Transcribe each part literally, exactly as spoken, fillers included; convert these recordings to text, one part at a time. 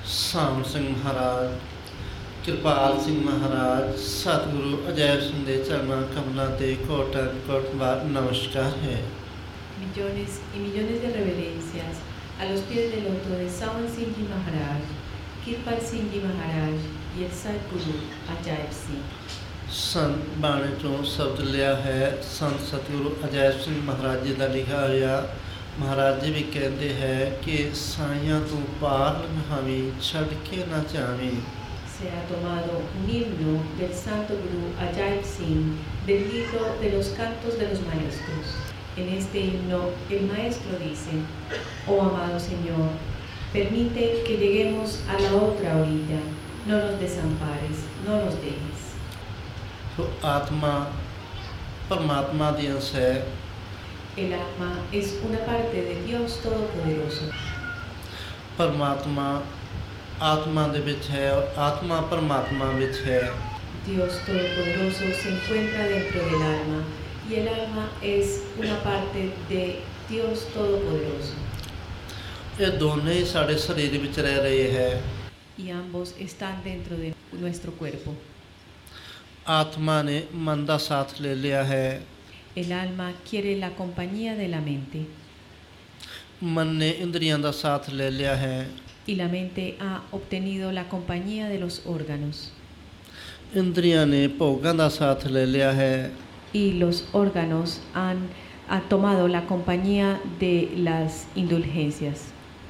ਸਾਮ ਸਿੰਘ ਮਹਾਰਾਜ, ਕਿਰਪਾਲ ਸਿੰਘ ਮਹਾਰਾਜ, ਸਤਿਗੁਰੂ ਅਜੈਬ ਸਿੰਘ ਦੇ ਚਰਨਾਂ ਕਮਲਾਂ ਤੇ ਕੋਟਨ ਕੋਟ ਬਾਰ ਨਮਸਕਾਰ ਹੈ। Millones y millones de reverencias a los pies del loto de Sawan Singh Ji Maharaj, Kirpal Singh Ji Maharaj y el Sadguru Ajaib Singh। ਸੰਤ ਬਾਣੀ ਚੋਂ ਸ਼ਬਦ ਲਿਆ ਹੈ। ਸੰਤ ਸਤਿਗੁਰੂ ਅਜੈਬ ਸਿੰਘ ਮਹਾਰਾਜ ਜੀ ਦਾ ਲਿਖਿਆ ਹੋਇਆ। ਮਹਾਰਾਜ ਜੀ ਵੀ ਕਹਿੰਦੇ ਹੈ ਕਿ ਸਾਈਆਂ ਤੋਂ ਪਾਰ ਲੰਘਾਵੀਂ, ਛੱਡ ਕੇ ਨਾ ਚਾਵੀਂ। Se ha tomado un himno del Santo Guru Ajaib Singh del libro de los cantos de los maestros. En este himno el maestro dice: Oh amado Señor, permite que lleguemos a la otra orilla, no nos desampares, no nos dejes। तो आत्मा परमात्मा दी अंश है। El alma es una parte de Dios Todopoderoso। परमात्मा आत्मा ਦੇ ਵਿੱਚ ਹੈ और आत्मा परमात्मा ਵਿੱਚ ਹੈ। Dios Todopoderoso se encuentra dentro del alma y el alma es una parte de Dios Todopoderoso। ਇਹ ਦੋਨੇ ਹੀ ਸਾਡੇ ਸਰੀਰ ਵਿੱਚ ਰਹਿ ਰਹੇ ਹੈ। Y ambos están dentro de nuestro cuerpo। ਆਤਮਾ ਨੇ ਮਨ ਦਾ ਸਾਥ ਲੈ ਲਿਆ ਹੈ। El alma quiere la compañía de la mente। ਮਨ ਨੇ ਇੰਦਰੀਆਂ ਦਾ ਸਾਥ ਲੈ ਲਿਆ ਹੈ। Y la mente ha obtenido la compañía de los órganos। ਇੰਦਰੀਆਂ ਨੇ ਭੋਗਾਂ ਦਾ ਸਾਥ ਲੈ ਲਿਆ ਹੈ। Y los órganos han, han tomado la compañía de las indulgencias।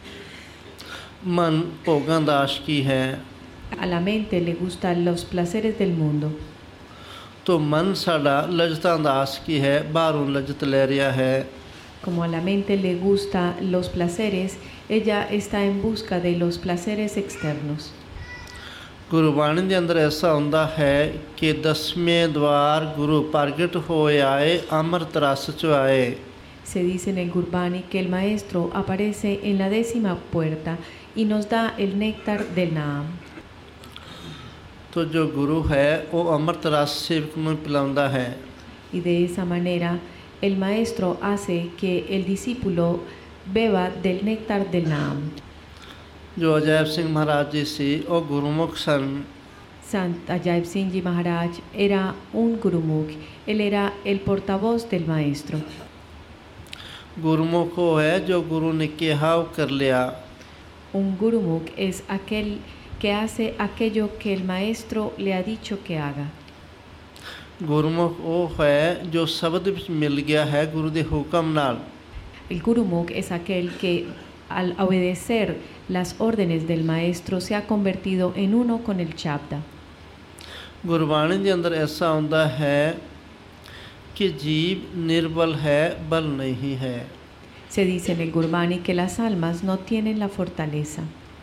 ਮਨ ਭੋਗਾਂ ਦਾ ਆਸ਼ਕੀ ਹੈ। A la mente le gustan los placeres del mundo। ਤੋ ਮਨ ਸਾਡਾ ਲਜਤਾਂ ਦਾ ਆਸ਼ਕੀ ਹੈ, ਬਾਹਰੋਂ ਲਜਤ ਲੈ ਰਿਹਾ ਹੈ। Como a la mente le gustan los placeres, ella está en busca de los placeres externos। Gurbani ਦੇ ਅੰਦਰ ਐਸਾ ਹੁੰਦਾ ਹੈ ਕਿ ਦਸਵੇਂ ਦਵਾਰ ਗੁਰੂ ਪ੍ਰਗਟ ਹੋਏ ਆਏ, ਅੰਮ੍ਰਿਤ ਰਸ ਚੁਆਏ। Se dice en el Gurbani que el maestro aparece en la décima puerta y nos da el néctar del Naam। तो जो गुरु है वो अमृत रस सेवक में पिलाता है। Y de esa manera el maestro hace que el discípulo beba del néctar del Naam। जो अजैब सिंह महाराज जी सी वो गुरुमुख सन। Sant Ajaib Singh Ji Maharaj era un gurumukh, él era el portavoz del maestro। गुरुमुख वो है जो गुरु ने कहा वो कर लिया। Un gurumukh es aquel que hace aquello que el maestro le ha dicho que haga। गुरुमुख वो है जो शब्द विच मिल गया है गुरु दे हुक्म नाल। El gurumukh es aquel que al obedecer las órdenes del maestro se ha convertido en uno con el Shabda। Gurbani दे अंदर ऐसा होता है कि जीव निर्बल है, बल नहीं है। Se dice en el Gurbani que las almas no tienen la fortaleza।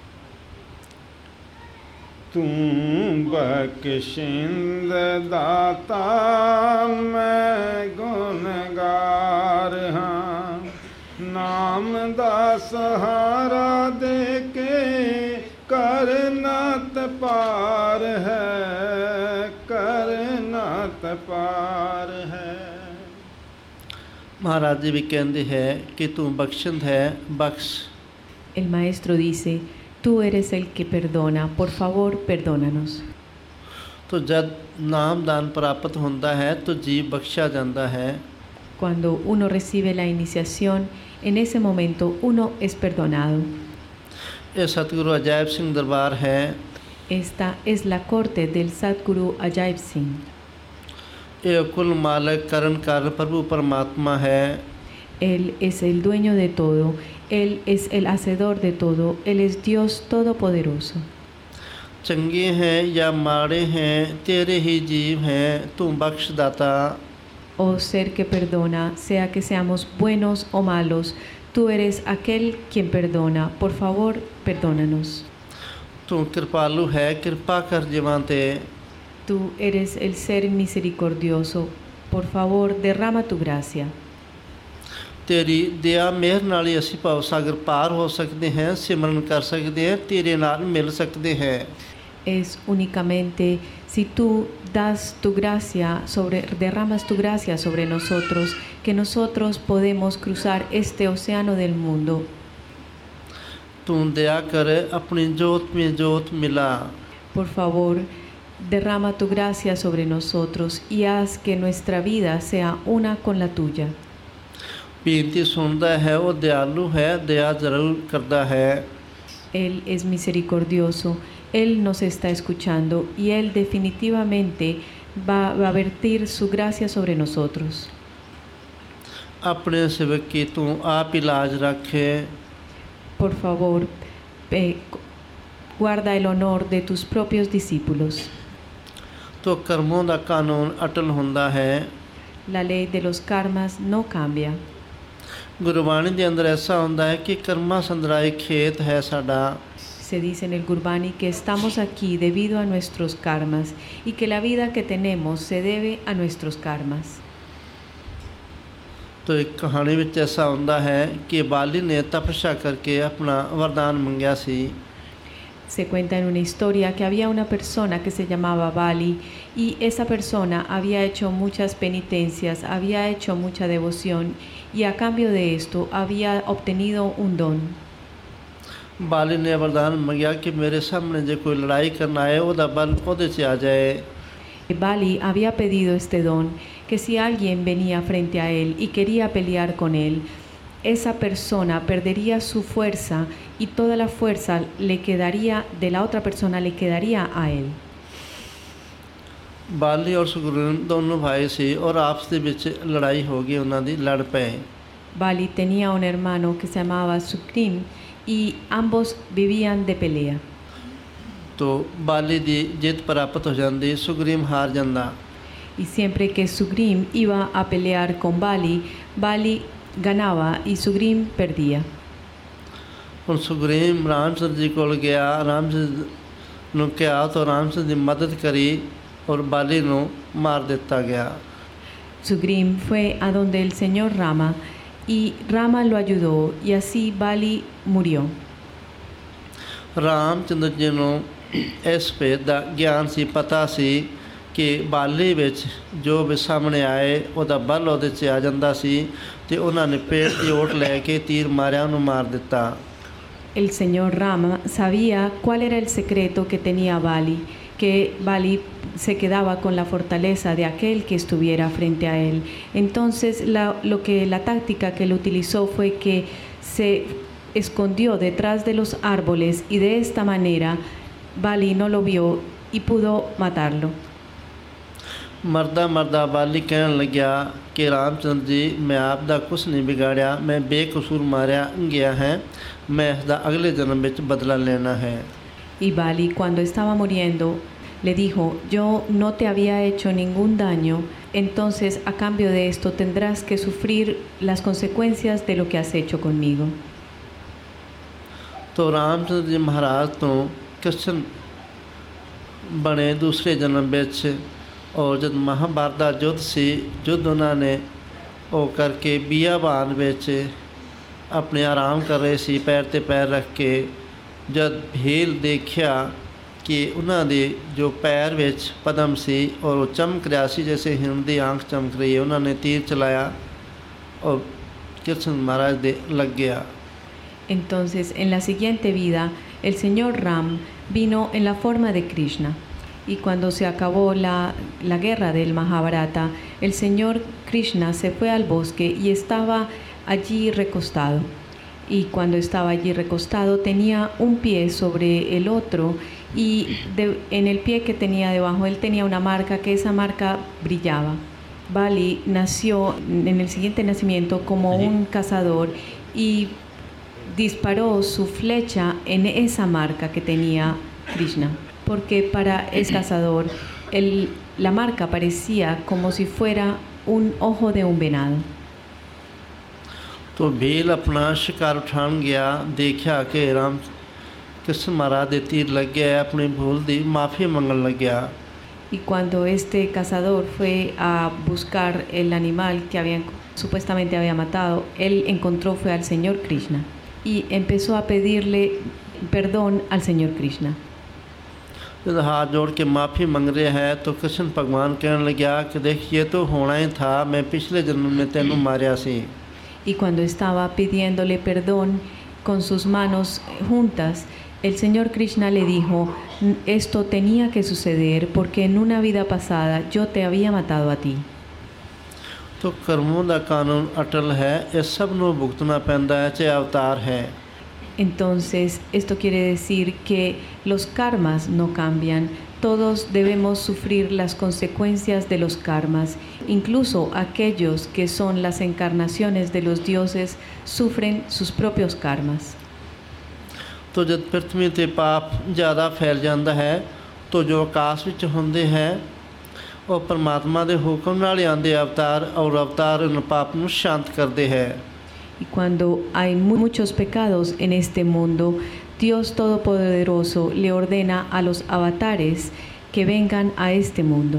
ਤੂੰ ਬਖਸ਼ਿੰਦ ਦਾਤਾ ਮੈਂ ਗੁਨਹਗਾਰ ਹਾਂ, ਨਾਮ ਦਾ ਸਹਾਰਾ ਦੇ ਕੇ ਕਰਨਤ ਪਾਰ ਹੈ, ਕਰਨਤ ਪਾਰ ਹੈ। महाराज जी भी कहते हैं कि तू बख्शंद है, बख्श। El maestro dice: Tú eres el que perdona, por favor, perdónanos। तो जब नाम दान प्राप्त होता है तो जीव बख्शा जाता है। Cuando uno recibe la iniciación, en ese momento uno es perdonado। ये सतगुरु अजैब सिंह दरबार है। Esta es la corte del Sadguru Ajaib Singh। ये कुल मालिक करण कारण प्रभु परमात्मा है। Él es el dueño de todo, Él es el hacedor de todo, Él es Dios Todopoderoso। चंगे हैं या माड़े हैं तेरे ही जीव हैं, तू बख्श दाता। Oh ser que perdona, sea que seamos buenos o malos, tú eres aquel quien perdona, por favor, perdónanos। तू कृपालु है, कृपा कर जीवां ते। Tú eres el ser misericordioso, por favor, derrama tu gracia। तेरी दया मेहर नाल ही असीं भव सागर पार हो सकते हैं, सिमरन कर सकते हैं, तेरे नाल मिल सकते हैं। Es únicamente si tú das tu gracia sobre, derramas tu gracia sobre nosotros, que nosotros podemos cruzar este océano del mundo। तू दया कर अपनी जोत में जोत मिला। Por favor, derrama tu gracia sobre nosotros y haz que nuestra vida sea una con la tuya. ਬੇਨਤੀ ਸੁਣਦਾ ਹੈ, ਉਹ ਦਿਆਲੂ ਹੈ, ਦਇਆ ਜ਼ਰੂਰ ਕਰਦਾ ਹੈ। Él es misericordioso, Él nos está escuchando y Él definitivamente va, va a vertir su gracia sobre nosotros. ਆਪਣੇ ਸੇਵਕ ਕੀ ਤੂੰ ਆਪ ਹੀ ਲਾਜ ਰੱਖੇ। Por favor, eh, guarda el honor de tus propios discípulos. ਤੋ ਕਰਮੋਂ ਦਾ ਕਾਨੂੰਨ ਅਟਲ ਹੁੰਦਾ ਹੈ। La ley de los karmas no cambia. Gurbani ਦੇ ਅੰਦਰ ਐਸਾ ਹੁੰਦਾ ਹੈ ਕਿ ਕਰਮਾਂ ਸੰਦਰਾ ਇੱਕ ਖੇਤ ਹੈ ਸਾਡਾ। Se dice en el Gurbani que estamos aquí debido a nuestros karmas y que la vida que tenemos se debe a nuestros karmas. ਤੋ ਇੱਕ ਕਹਾਣੀ ਵਿੱਚ ਐਸਾ ਹੁੰਦਾ ਹੈ ਕਿ ਬਾਲੀ ਨੇ ਤਪੱਸਿਆ ਕਰਕੇ ਆਪਣਾ ਵਰਦਾਨ ਮੰਗਿਆ ਸੀ। Se cuenta en una historia que había una persona que se llamaba Bali y esa persona había hecho muchas penitencias, había hecho mucha devoción y a cambio de esto había obtenido un don. ਬਾਲੀ ਨੇ ਵਰਦਾਨ ਮੰਗਿਆ ਕਿ ਮੇਰੇ ਸਾਹਮਣੇ ਜੇ ਕੋਈ ਲੜਾਈ ਕਰਨ ਆਏ ਉਹਦਾ ਬਲ ਉਹਦੇ 'ਚ ਆ ਜਾਏ। Bali había pedido este don, que si alguien venía frente a él y quería pelear con él, esa persona perdería su fuerza y toda la fuerza le quedaría de la otra persona le quedaría a él. ਬਾਲੀ ਔਰ ਸੁਗਰੀਵ ਦੋਨੋਂ ਭਾਈ ਸੀ ਔਰ ਆਪਸ ਦੇ ਵਿੱਚ ਲੜਾਈ ਹੋ ਗਈ, ਉਹਨਾਂ ਦੀ ਲੜ ਪਏ। Bali tenía un hermano que se llamaba Sugrim y ambos vivían de pelea. ਤੋ ਬਾਲੀ ਦੀ ਜਿੱਤ ਪ੍ਰਾਪਤ ਹੋ ਜਾਂਦੀ, ਸੁਗਰੀਵ ਹਾਰ ਜਾਂਦਾ। Y siempre que Sugrim iba a pelear con Bali, Bali ganaba y Sugrim perdía. ਹੁਣ ਸੁਗਰੀਵ ਰਾਮ ਚੰਦਰ ਜੀ ਕੋਲ ਗਿਆ, ਰਾਮ ਚੰਦਰ ਨੂੰ ਕਿਹਾ ਤਾਂ ਰਾਮ ਚੰਦਰ ਦੀ ਮਦਦ ਕਰੀ ਔਰ ਬਾਲੀ ਨੂੰ ਮਾਰ ਦਿੱਤਾ ਗਿਆ। Sugrim fue a donde el señor Rama y Rama lo ayudó y así Bali murió. Ram ਚੰਦਰ ਜੀ ਨੂੰ ਇਸ ਭੇਦ ਦਾ ਗਿਆਨ ਸੀ, ਪਤਾ ਸੀ ਕਿ ਬਾਲੀ ਵਿੱਚ ਜੋ ਵੀ ਸਾਹਮਣੇ ਆਏ ਉਹਦਾ ਬਲ ਉਹਦੇ 'ਚ ਆ ਜਾਂਦਾ ਸੀ ਅਤੇ ਉਹਨਾਂ ਨੇ ਪੇਟ ਦੀ ਓਟ ਲੈ ਕੇ ਤੀਰ ਮਾਰਿਆ, ਉਹਨੂੰ ਮਾਰ ਦਿੱਤਾ। El señor Rama sabía cuál era el secreto que tenía Bali, que Bali se quedaba con la fortaleza de aquel que estuviera frente a él. Entonces la, lo que, la táctica que él utilizó fue que se escondió detrás de los árboles y de esta manera Bali no lo vio y pudo matarlo. ਮਰਦਾ ਮਰਦਾ ਬਾਲੀ ਕਹਿਣ ਲੱਗਿਆ ਕਿ ਰਾਮ ਚੰਦਰ ਜੀ ਮੈਂ ਆਪ ਦਾ ਕੁਛ ਨਹੀਂ ਵਿਗਾੜਿਆ, ਮੈਂ ਬੇਕਸੂਰ ਮਾਰਿਆ ਗਿਆ ਹੈ, ਮੈਂ ਇਸ ਦਾ ਅਗਲੇ ਜਨਮ ਵਿੱਚ ਬਦਲਾ ਲੈਣਾ ਹੈ। Y Bali, cuando estaba muriendo, le dijo, yo no te había hecho ningún daño, entonces a cambio de esto tendrás que sufrir las consecuencias de lo que has hecho conmigo. ਤੋ ਰਾਮ ਚੰਦਰ ਜੀ ਮਹਾਰਾਜ ਤੋਂ ਕ੍ਰਿਸ਼ਨ ਬਣੇ ਦੂਸਰੇ ਜਨਮ ਵਿੱਚ, ਔਰ ਜਦ ਮਹਾਭਾਰਤ ਦਾ ਯੁੱਧ ਸੀ, ਯੁੱਧ ਉਹਨਾਂ ਨੇ ਉਹ ਕਰਕੇ ਬੀਆਬਾਨ ਵਿੱਚ ਆਪਣੇ ਆਰਾਮ ਕਰ ਰਹੇ ਸੀ, ਪੈਰ 'ਤੇ ਪੈਰ ਰੱਖ ਕੇ। ਜਦ ਭੀਲ ਦੇਖਿਆ ਕਿ ਉਹਨਾਂ ਦੇ ਜੋ ਪੈਰ ਵਿੱਚ ਪਦਮ ਸੀ ਔਰ ਉਹ ਚਮਕ ਰਿਹਾ ਸੀ ਜੈਸੇ ਹਿਰਨ ਦੀ ਆਂਖ ਚਮਕ ਰਹੀ ਹੈ, ਉਹਨਾਂ ਨੇ ਤੀਰ ਚਲਾਇਆ ਔਰ ਕ੍ਰਿਸ਼ਨ ਮਹਾਰਾਜ ਦੇ ਲੱਗ ਗਿਆ। Entonces, en la siguiente vida, el señor Ram vino en la forma de Krishna. Y cuando se acabó la, la guerra del Mahabharata, el señor Krishna se fue al bosque y estaba allí recostado. Y cuando estaba allí recostado tenía un pie sobre el otro y de, en el pie que tenía debajo él tenía una marca, que esa marca brillaba. Bali nació en el siguiente nacimiento como un cazador y disparó su flecha en esa marca que tenía Krishna, porque para el cazador el, la marca parecía como si fuera un ojo de un venado. तो भील अपना शिकार उठान गया, देखा कि राम कृष्ण महाराज दे तीर लग गया, अपनी भूल दी माफ़ी मंगन लग गया। Y cuando este cazador fue a buscar el animal que habían, supuestamente había matado, él encontró fue al señor Krishna y empezó a pedirle perdón al señor Krishna. जब हाथ जोड़ के माफ़ी मांग रहे हैं तो कृष्ण भगवान कहने लगा कि देख ये तो होना ही था, मैं पिछले जन्म में तेनू मारिया सी। Y cuando estaba pidiéndole perdón, con sus manos juntas, el Señor Krishna le dijo, esto tenía que suceder porque en una vida pasada yo te había matado a ti. ਤੋ ਕਰਮੋਂ ਦਾ ਕਾਨੂੰਨ ਅਟਲ ਹੈ, ਇਹ ਸਭ ਨੂੰ ਭੁਗਤਣਾ ਪੈਂਦਾ ਹੈ, ਚਾਹੇ ਅਵਤਾਰ ਹੈ। Entonces, esto quiere decir que los karmas no cambian. Todos debemos sufrir las consecuencias de los karmas. Incluso aquellos que son las encarnaciones de los dioses sufren sus propios karmas. ਤੋ ਜਦ ਪ੍ਰਿਥਵੀ 'ਤੇ ਪਾਪ ਜ਼ਿਆਦਾ ਫੈਲ ਜਾਂਦਾ ਹੈ ਤੋ ਜੋ ਆਕਾਸ਼ ਵਿੱਚ ਹੁੰਦੇ ਹੈ ਉਹ ਪਰਮਾਤਮਾ ਦੇ ਹੁਕਮ ਨਾਲ ਹੀ ਆਉਂਦੇ ਅਵਤਾਰ ਔਰ ਅਵਤਾਰ ਉਹਨਾਂ ਪਾਪ ਨੂੰ ਸ਼ਾਂਤ ਕਰਦੇ ਹੈ। Y cuando hay muchos pecados en este mundo, Dios Todopoderoso le ordena a los avatares que vengan a este mundo.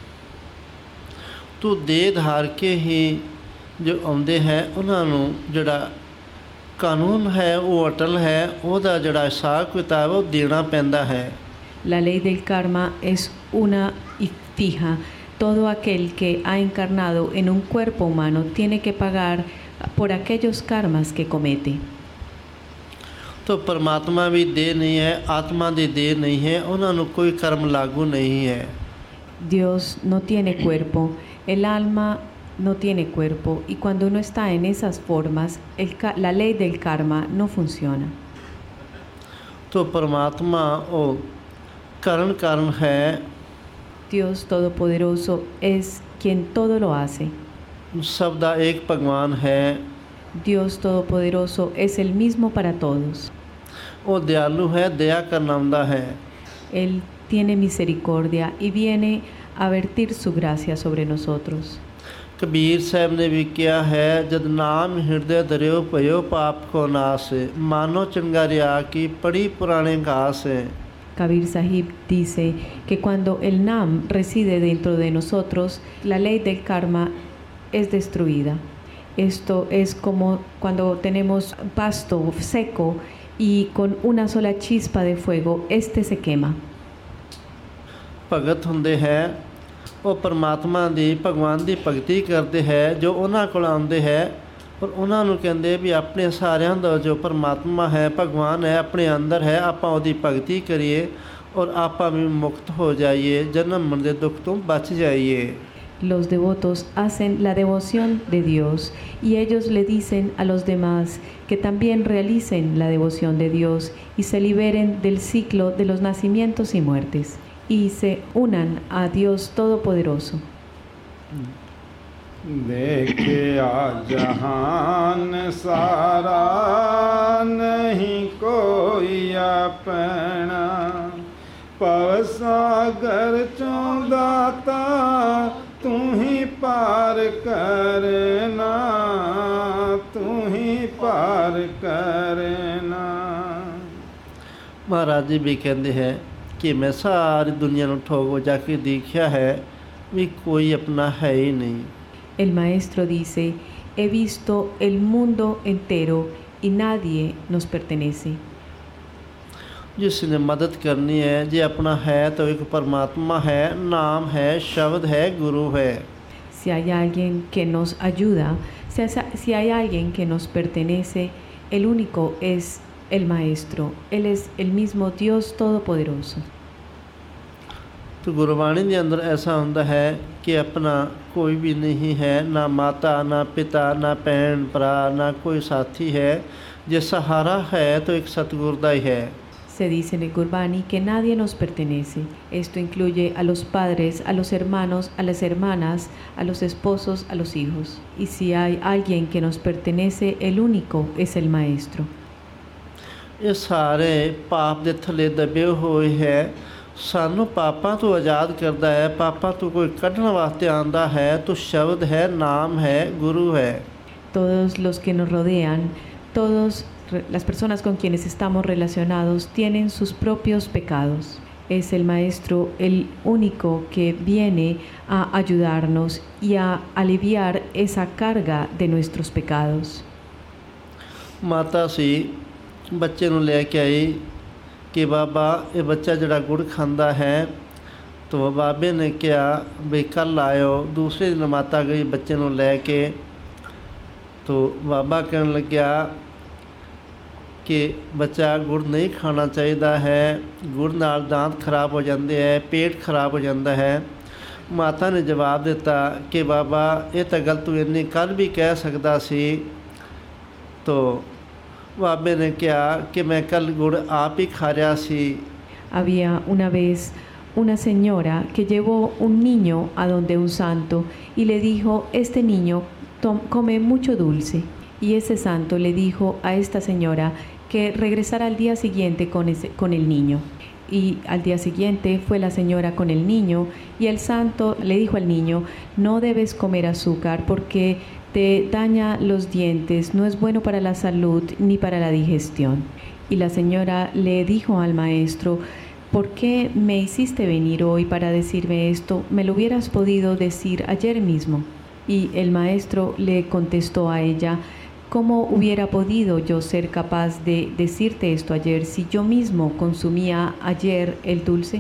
ਤੋ ਦੇਹ ਧਾਰ ਕੇ ਹੀ ਜੋ ਆਉਂਦੇ ਹੈ ਉਹਨਾਂ ਨੂੰ ਜਿਹੜਾ ਕਾਨੂੰਨ ਹੈ ਉਹ ਅਟਲ ਹੈ, ਉਹਦਾ ਜਿਹੜਾ ਹਿਸਾਬ ਕਿਤਾਬ ਉਹ ਦੇਣਾ ਪੈਂਦਾ ਹੈ। La ley del karma es una y fija. Todo aquel que ha encarnado en un cuerpo humano tiene que pagar por aquellos karmas que comete. ਤੋ ਪਰਮਾਤਮਾ ਵੀ ਦੇਹ ਨਹੀਂ ਹੈ, ਆਤਮਾ ਦੀ ਦੇਹ ਨਹੀਂ ਹੈ, ਉਹਨਾਂ ਨੂੰ ਕੋਈ ਕਰਮ ਲਾਗੂ ਨਹੀਂ ਹੈ। Dios no tiene cuerpo, el alma no tiene cuerpo, y cuando uno está en esas formas, el, la ley del karma no funciona. ਤੋ ਪਰਮਾਤਮਾ ਉਹ ਕਰਨ ਕਾਰਨ ਹੈ। Dios Todopoderoso es quien todo lo hace. ਸਭ ਦਾ ਇੱਕ ਭਗਵਾਨ ਹੈ। Dios Todopoderoso es el mismo para todos. ਉਹ ਦਿਆਲੂ ਹੈ, ਦਇਆ ਕਰਨ ਆਉਂਦਾ ਹੈ। Él tiene misericordia y viene a vertir su gracia sobre nosotros. Kabir ਸਾਹਿਬ ਨੇ ਵੀ ਕਿਹਾ ਹੈ, ਜਦ ਨਾਮ ਹਿਰਦੇ ਦਰਿਓ ਭਇਓ ਪਾਪ ਕੋ ਨਾਸ, ਮਾਨੋ ਚੰਗਾਰਿਆ ਕੀ ਪੜੀ ਪੁਰਾਣੇ ਘਾਸ। Kabir Sahib dice que cuando el Nam reside dentro de nosotros, la ley del karma es destruida. Esto es como cuando tenemos pasto seco y con una sola chispa de fuego, este se quema. ਭਗਤ ਹੁੰਦੇ ਹੈ, ਉਹ ਪਰਮਾਤਮਾ ਦੀ ਭਗਵਾਨ ਦੀ ਭਗਤੀ ਕਰਦੇ ਹੈ, ਜੋ ਉਹਨਾਂ ਕੋਲ ਆਉਂਦੇ ਹੈ ਔਰ ਉਹਨਾਂ ਨੂੰ ਕਹਿੰਦੇ ਵੀ ਆਪਣੇ ਸਾਰਿਆਂ ਦਾ ਜੋ ਪਰਮਾਤਮਾ ਹੈ, ਭਗਵਾਨ ਹੈ, ਆਪਣੇ ਅੰਦਰ ਹੈ, ਆਪਾਂ ਉਹਦੀ ਭਗਤੀ ਕਰੀਏ ਔਰ ਆਪਾਂ ਵੀ ਮੁਕਤ ਹੋ ਜਾਈਏ, ਜਨਮ ਮਰਨ ਦੇ ਦੁੱਖ ਤੋਂ ਬਚ ਜਾਈਏ। Los devotos hacen la devoción de Dios y ellos le dicen a los demás que también realicen la devoción de Dios y se liberen del ciclo de los nacimientos y muertes y se unan a Dios Todopoderoso. देखिया जहान सारा नहीं कोई अपना, पव सागर चौंदाता तू ही पार करना, तू ही पार करना। ਮਹਾਰਾਜ ਜੀ ਵੀ ਕਹਿੰਦੇ ਹੈ ਕਿ ਮੈਂ ਸਾਰੀ ਦੁਨੀਆ ਨੂੰ ਠੋਕ ਜਾ ਕੇ ਦੇਖਿਆ ਹੈ ਵੀ ਕੋਈ ਆਪਣਾ ਹੈ ਹੀ ਨਹੀਂ। El maestro dice, he visto el mundo entero y nadie nos pertenece. ਜਿਸ ਨੇ ਮਦਦ ਕਰਨੀ ਹੈ, ਜੇ ਆਪਣਾ ਹੈ ਤਾਂ ਇੱਕ ਪਰਮਾਤਮਾ ਹੈ, ਨਾਮ ਹੈ, ਸ਼ਬਦ ਹੈ, ਗੁਰੂ ਹੈ। Si hay alguien que nos ayuda, si hay, si hay alguien que nos pertenece, el único es el maestro. Él es el mismo Dios Todopoderoso. तो गुरबाणी के अंदर ऐसा होता है कि अपना कोई भी नहीं है, ना माता, ना पिता, ना भैन भरा, ना कोई साथी है। जे सहारा है तो एक सतगुरु दा ही है। Se dice en el Gurbani que nadie nos pertenece. Esto incluye a los padres, a los hermanos, a las hermanas, a los esposos, a los hijos. Y si hay alguien que nos pertenece, el único es el maestro. ये सारे पाप दे थले दबे हुए है, ਸਾਨੂੰ ਪਾਪਾਂ ਤੋਂ ਆਜ਼ਾਦ ਕਰਦਾ ਹੈ, ਪਾਪਾਂ ਤੋਂ ਕੋਈ ਕੱਢਣ ਵਾਸਤੇ ਆਉਂਦਾ ਹੈ, तो शब्द है, नाम है, गुरु है। Todos los que nos rodean, todas las personas con quienes estamos relacionados tienen sus propios pecados. Es el maestro el único que viene a ayudarnos y a aliviar esa carga de nuestros pecados. ਮਾਤਾ ਸੀ, ਬੱਚੇ ਨੂੰ ਲੈ ਕੇ ਆਈ कि बाबा ये बच्चा जड़ा गुड़ खांदा है, तो बाबे ने कहा भी कल आयो। दूसरे दिन माता गई बच्चे को लैके, तो बाबा कहने लग्या ਕਿ ਬੱਚਾ ਗੁੜ ਨਹੀਂ ਖਾਣਾ ਚਾਹੀਦਾ ਹੈ, ਗੁੜ ਨਾਲ ਦਾੰਤ ਖਰਾਬ ਹੋ ਜਾਂਦੇ ਹੈ, ਪੇਟ ਖਰਾਬ ਹੋ ਜਾਂਦਾ ਹੈ। ਮਾਤਾ ਨੇ ਜਵਾਬ ਦਿੱਤਾ ਕਿ ਬਾਬਾ ਇਹ ਤਾਂ ਗੱਲ ਤੂੰ ਇੰਨੀ ਕੱਲ੍ਹ ਵੀ ਕਹਿ ਸਕਦਾ ਸੀ। ਤੋ ਬਾਬੇ ਨੇ ਕਿਹਾ ਕਿ ਮੈਂ ਕੱਲ੍ਹ ਗੁੜ ਆਪ ਹੀ ਖਾ ਰਿਹਾ ਸੀ। Había una vez una señora que llevó un niño a donde un santo y le dijo, este niño come mucho dulce. Y ese santo le dijo a esta señora que regresara al día siguiente con, ese, con el niño. Y al día siguiente fue la señora con el niño y el santo le dijo al niño, no debes comer azúcar porque te daña los dientes, no es bueno para la salud ni para la digestión. Y la señora le dijo al maestro, ¿por qué me hiciste venir hoy para decirme esto? Me lo hubieras podido decir ayer mismo. Y el maestro le contestó a ella, ¿cómo hubiera podido yo ser capaz de decirte esto ayer si yo mismo consumía ayer el dulce?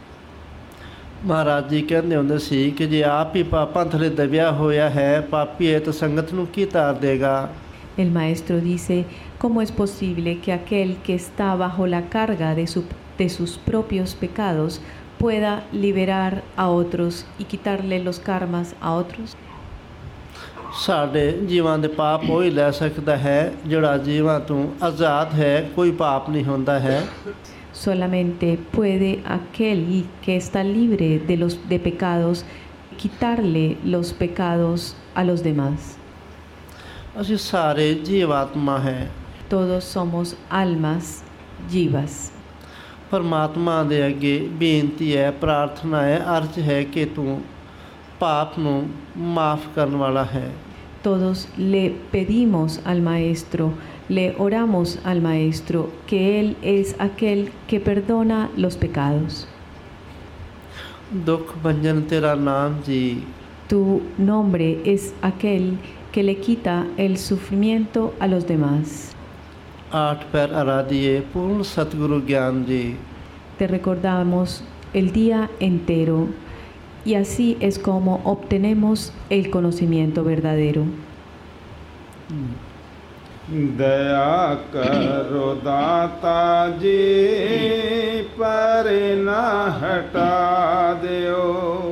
Maharaj ਜੀ ਕਹਿੰਦੇ ਹੁੰਦੇ ਸੀ ਕਿ ਜੇ ਆਪ ਹੀ ਪਾਪਾਂ ਥਲੇ ਦਬਿਆ ਹੋਇਆ ਹੈ, ਪਾਪੀ ਹੈ ਤਾਂ ਸੰਗਤ ਨੂੰ ਕੀ ਤਾਰ ਦੇਗਾ। El maestro dice, ¿cómo es posible que aquel que está bajo la carga de, su, de sus propios pecados pueda liberar a otros y quitarle los karmas a otros? ਸਾਡੇ ਜੀਵਾਂ ਦੇ ਪਾਪ ਉਹ ਹੀ ਲੈ ਸਕਦਾ ਹੈ ਜਿਹੜਾ ਜੀਵਾਂ ਤੋਂ ਆਜ਼ਾਦ ਹੈ, ਕੋਈ ਪਾਪ ਨਹੀਂ ਹੁੰਦਾ ਹੈ। Solamente puede aquel que está libre de los de pecados quitarle los pecados a los demás. ਅਸੀਂ ਸਾਰੇ ਜੀਵਾਤਮਾ ਹੈ। Todos somos almas jivas. ਪਰਮਾਤਮਾ ਦੇ ਅੱਗੇ ਬੇਨਤੀ ਹੈ, ਪ੍ਰਾਰਥਨਾ ਹੈ, ਅਰਜ਼ ਹੈ ਕਿ ਤੂੰ ਪਾਪ ਨੂੰ ਮਾਫ ਕਰਨ ਵਾਲਾ ਹੈ। Todos le pedimos al maestro, le oramos al maestro que él es aquel que perdona los pecados. ਦੁੱਖ ਭੰਜਨ ਤੇਰਾ ਨਾਮ ਜੀ। Tu nombre es aquel que le quita el sufrimiento a los demás. ਆਠ ਪੈਰ ਆਰਾਧਿਏ ਪੂਰਨ ਸਤਿਗੁਰੂ ਗਿਆਨ ਜੀ। Te recordamos el día entero. Y así es como obtenemos el conocimiento verdadero. दया करो दाता जी पर न हटा दियो,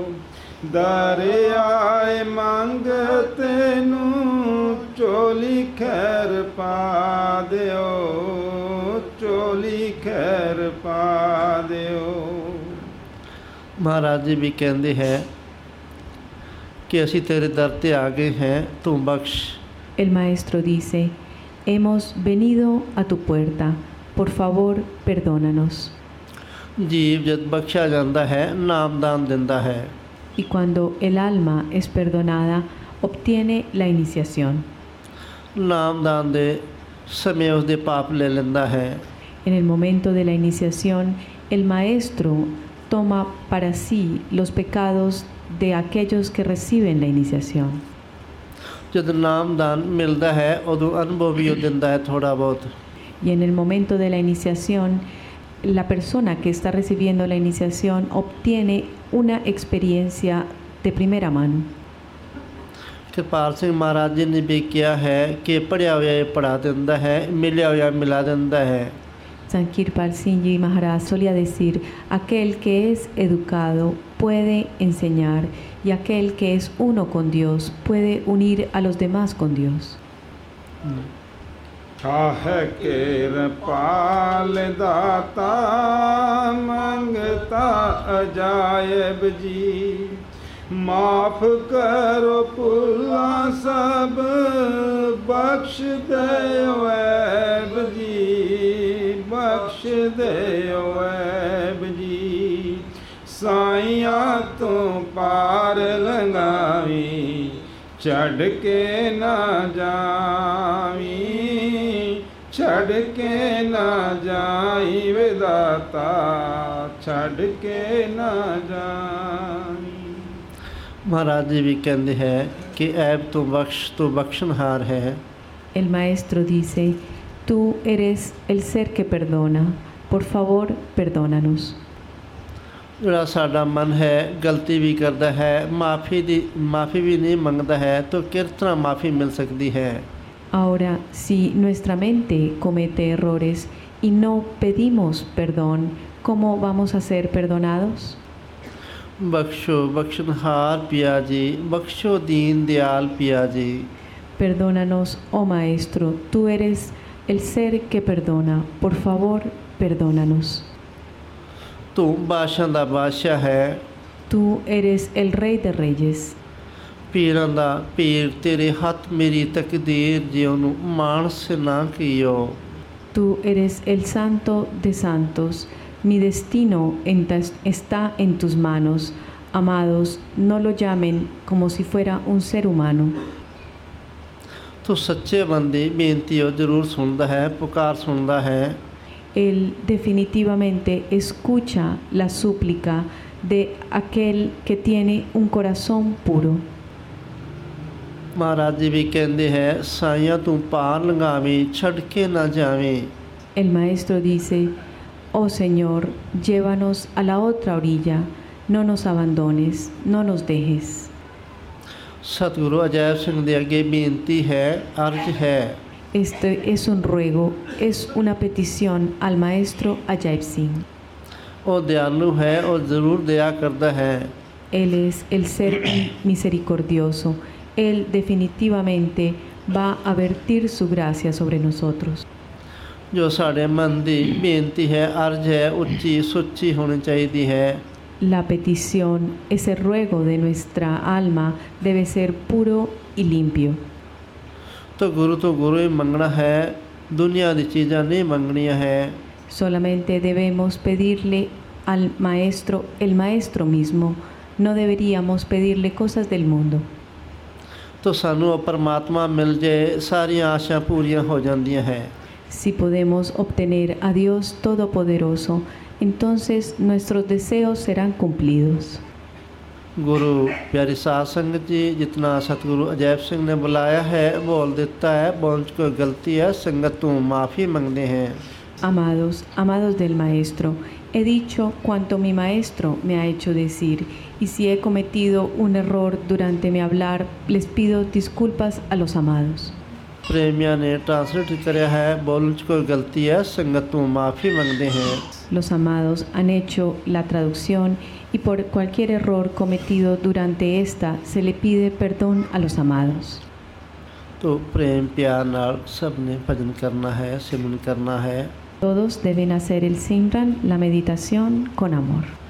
दरियाए मंगते नू चोली खैर पा दियो, चोली खैर पा दियो। ਮਹਾਰਾਜ ਜੀ ਵੀ ਕਹਿੰਦੇ ਹੈ ਕਿ ਅਸੀਂ ਤੇਰੇ ਦਰ 'ਤੇ ਆ ਗਏ ਹੈ, ਤੂੰ ਬਖਸ਼। El maestro dice, hemos venido a tu puerta, por favor, perdónanos. ਜੀਵ ਜਦ ਬਖਸ਼ਿਆ ਜਾਂਦਾ ਹੈ, ਨਾਮਦਾਨ ਦਿੰਦਾ ਹੈ। Y cuando el alma es perdonada, obtiene la iniciación. ਨਾਮਦਾਨ ਦੇ ਸਮੇਂ ਉਸ ਦੇ ਪਾਪ ਲੈ ਲੈਂਦਾ ਹੈ। En el momento de la iniciación, el maestro toma para sí los pecados de aquellos que reciben la iniciación. ਜਦ ਨਾਮਦਾਨ ਮਿਲਦਾ ਹੈ ਉਦੋਂ ਅਨੁਭਵ ਵੀ ਉਹ ਦਿੰਦਾ ਹੈ ਥੋੜ੍ਹਾ ਬਹੁਤ। Y en el momento de la iniciación, la persona que está recibiendo la iniciación obtiene una experiencia de primera mano. Kirpal ਸਿੰਘ ਮਹਾਰਾਜ ਜੀ ਨੇ ਵੀ ਕਿਹਾ ਹੈ ਕਿ ਪੜ੍ਹਿਆ ਹੋਇਆ ਇਹ ਪੜ੍ਹਾ ਦਿੰਦਾ ਹੈ, ਮਿਲਿਆ ਹੋਇਆ ਮਿਲਾ ਦਿੰਦਾ ਹੈ। San Kirpal Singh Ji Maharaj solía decir, aquel que es educado puede enseñar y aquel que es uno con Dios puede unir a los demás con Dios. है किरपाल दाता मंगता अजायब जी, माफ करो पुला सब बख्श दयो ऐब जी, बख्श दयो ऐब जी। साइया तो पार लंगावी छड़ के ना जावी, छड़ के ना जाई वेदाता, छड़ के ना जाई। ਮਹਾਰਾਜ ਜੀ ਵੀ ਕਹਿੰਦੇ ਹੈ ਕਿ ਐਬ ਤੋਂ ਬਖਸ਼ ਤੋਂ ਬਖਸ਼ਣਹਾਰ ਹੈ। El maestro dice, tú eres el ser que perdona, por favor, perdónanos. ਜਿਹੜਾ ਸਾਡਾ ਮਨ ਹੈ ਗਲਤੀ ਵੀ ਕਰਦਾ ਹੈ, ਮਾਫੀ ਦੀ ਮਾਫੀ ਵੀ ਨਹੀਂ ਮੰਗਦਾ ਹੈ, ਤਾਂ ਕਿਸ ਤਰ੍ਹਾਂ ਮਾਫੀ ਮਿਲ ਸਕਦੀ ਹੈ। Ahora, si nuestra mente comete errores y no pedimos perdón, ¿cómo vamos a ser perdonados? बख्शो बख्शनहार पिया जी, बख्शो दीन दयाल पिया जी। Perdónanos, oh Maestro, tú eres el ser que perdona. Por favor, perdónanos. तू बादशाह दा बादशाह है, Tú eres el Rey de Reyes. पीरां दा पीर, तेरे हथ मेरी तकदीर जी ओनू मानस ना कियो। Tú eres el Santo de Santos. Mi destino en tas- está en tus manos. Amados, no lo llamen como si fuera un ser humano. तू सच्चे बंदी बेनती ओ जरूर सुनदा है, पुकार सुनदा है। Él definitivamente escucha la súplica de aquel que tiene un corazón puro. महाराज जी भी कहते हैं, साइयां तू पार लंघावी, छड़ के ना जावी। El Maestro dice, oh Señor, llévanos a la otra orilla, no nos abandones, no nos dejes. सतगुरु अजैब सिंह दे अगे बेनती है, अर्ज है। Este es un ruego, es una petición al Maestro Ajaib Singh. ਉਹ दयालु है और ज़रूर दया करता है। Él es el ser misericordioso. Él definitivamente va a vertir su gracia sobre nosotros. जो साढ़े मन दी बेनती है, अर्ज है, उच्ची सुच्ची होनी चाहिए है। La petición, ese ruego de nuestra alma debe ser puro y limpio. तो गुरु तो गुरु ही मंगना है, दुनिया दी चीज़ां नहीं मंगनियां है। Solamente debemos pedirle al Maestro, el Maestro mismo. No deberíamos pedirle cosas del mundo. तो सानू परमात्मा मिल जाए, सारी आशां पूरियां हो जांदियां है। Si podemos obtener a Dios Todopoderoso, entonces nuestros deseos serán cumplidos. गुरु प्यारी साध संगत जी, जितना सतगुरु अजैब सिंह ने बुलाया है बोल देता है, बोल च कोई गलती है संगत तू माफ़ी मांगते हैं। Amados, amados del Maestro, he dicho cuanto mi Maestro me ha hecho decir, y si he cometido un error durante mi hablar, les pido disculpas a los amados. प्रेमिया ने ट्रांसलेट कराया है, बोल च कोई गलती है संगत तू माफ़ी मांगते हैं। Los amados han hecho la traducción y por cualquier error cometido durante esta se le pide perdón a los amados. तो प्रेम प्यार नाल सब ने भजन करना है, सिमरन करना है। Todos deben hacer el Simran, la meditación, con amor.